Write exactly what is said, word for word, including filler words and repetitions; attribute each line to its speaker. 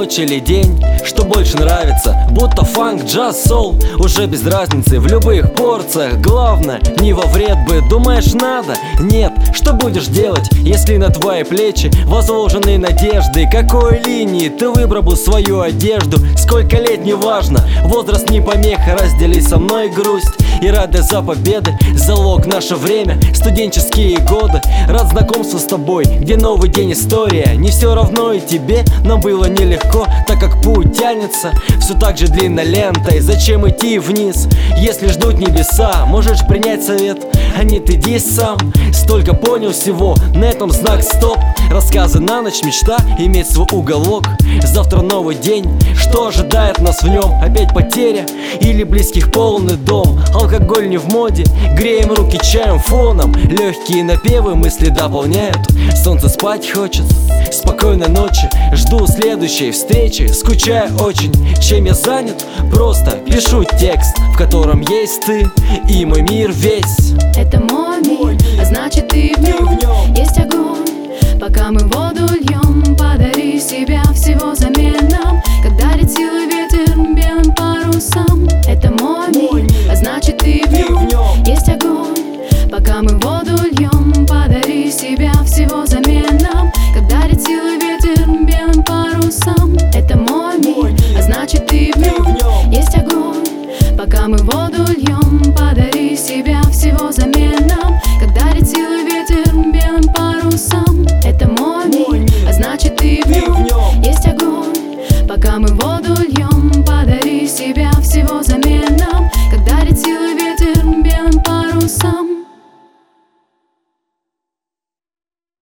Speaker 1: ночь или день, что больше нравится, будто фанк, джаз, соул, уже без разницы в любых порциях. Главное, не во вред бы, думаешь надо? Нет, что будешь делать, если на твои плечи возложены надежды? Какой линии ты выбрал бы свою одежду? Сколько лет, неважно, возраст не помеха, раздели со мной грусть и радость за победы. Залог наше время, студенческие годы, рад знакомству с тобой, где новый день история. Не все равно и тебе, нам было нелегко, так как путь тянется все так же длинной лентой. Зачем идти вниз, если ждут небеса? Можешь принять совет, а нет, иди сам. Столько понял всего, на этом знак стоп. Рассказы на ночь, мечта иметь свой уголок. Завтра новый день, что ожидает нас в нем? Опять потеря или близких полный дом? Алкоголь не в моде, греем руки чаем фоном. Легкие напевы мысли дополняют, солнце спать хочет. Спокойной ночи, жду следующей встречи. Скучаю очень, чем я занят? Просто пишу текст, в котором есть ты и мой мир весь.
Speaker 2: Это мой мир, а значит ты в нем. Есть огонь, пока мы воду льем. Подари себя всего заменам, как дарит силы ветер белым парусам. Это мой мир, а значит ты в нем. Есть огонь, пока мы воду льем. Подари себя всего заменам, как дарит силы